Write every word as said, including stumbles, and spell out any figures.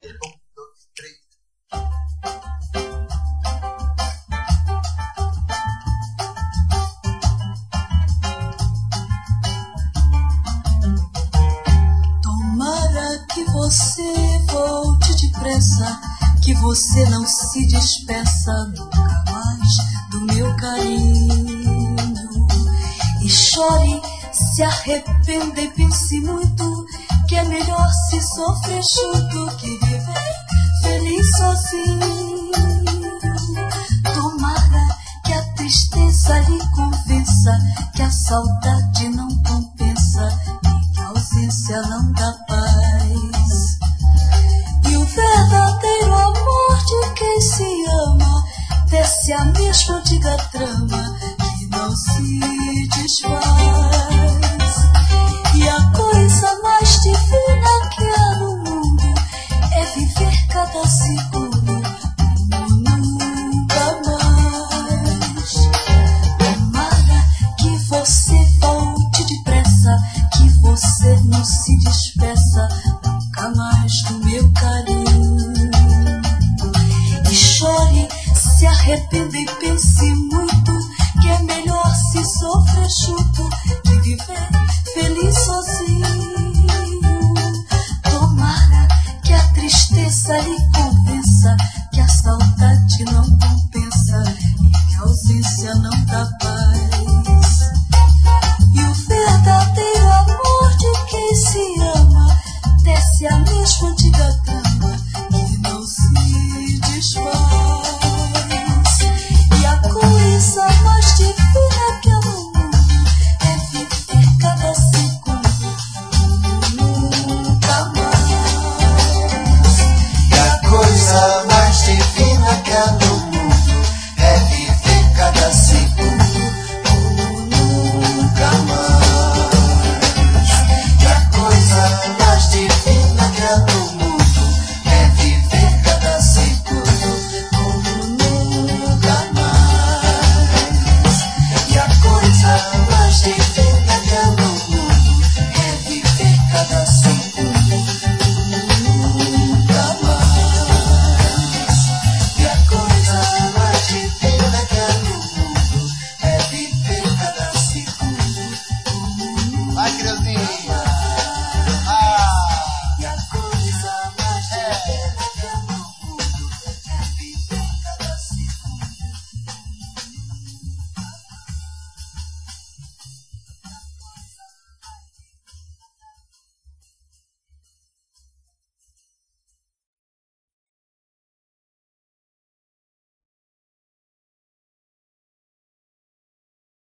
Um, dois, três. Tomara que você volte depressa, que você não se despeça nunca mais do meu carinho. E chore, se arrependa e pense muito, que é melhor se sofrer junto que viver feliz sozinho. Tomara que a tristeza lhe convença que a saudade não compensa e que a ausência não dá paz. E o verdadeiro amor de quem se ama desce a mesma antiga trama que não se desfaz. E a coisa mais divina que há no mundo é viver cada segundo como nunca mais. Tomara que você volte depressa, que você não se despeça nunca mais do meu carinho. E chore, se arrependa e pense muito, que é melhor se sofrer junto que viver feliz sozinho. Tomara que a tristeza lhe